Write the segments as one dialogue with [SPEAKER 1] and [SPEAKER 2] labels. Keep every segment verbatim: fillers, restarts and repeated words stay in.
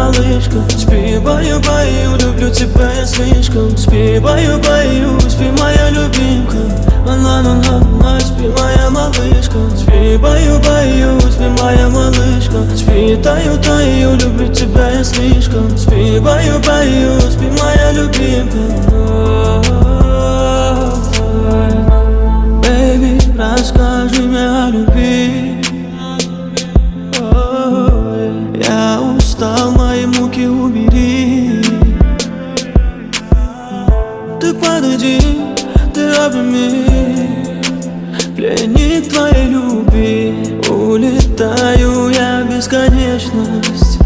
[SPEAKER 1] малышка. Спи, баю, баю, люблю тебя я слишком. Спи, баю, баю, спи, моя любимка. Ла-ла-ла-ла, спи, моя малышка. Спи, баю, баю, спи, моя малышка. Спи, таю, таю, люблю тебя я слишком. Спи, баю, баю, спи, моя любимка. Бэйби, расскажи мне о любви. Я устал, мои муки убери. Ты подойди, ты обними, пленник твоей любви. Улетаю я в бесконечность.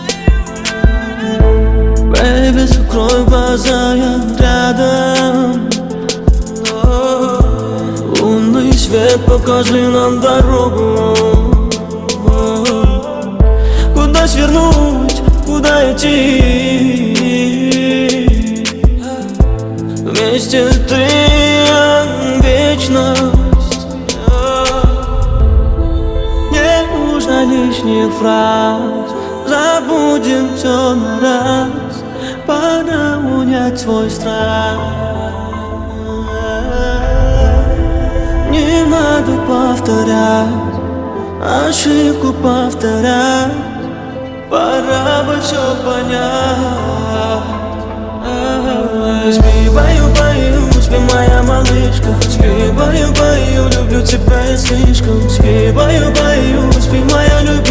[SPEAKER 1] Бэйби, закрой глаза, я рядом. Лунный свет, покажи нам дорогу. Куда свернуть, куда идти? Вместе ты вечность. Не нужно лишних фраз, забудем все на раз. Пора унять свой страх. Не надо повторять, ошибку повторять. Пора бы все понять. Спи, баю, баю, спи, моя малышка. Спи, баю, баю, люблю тебя я слишком. Спи, баю, баю, спи, моя любимая.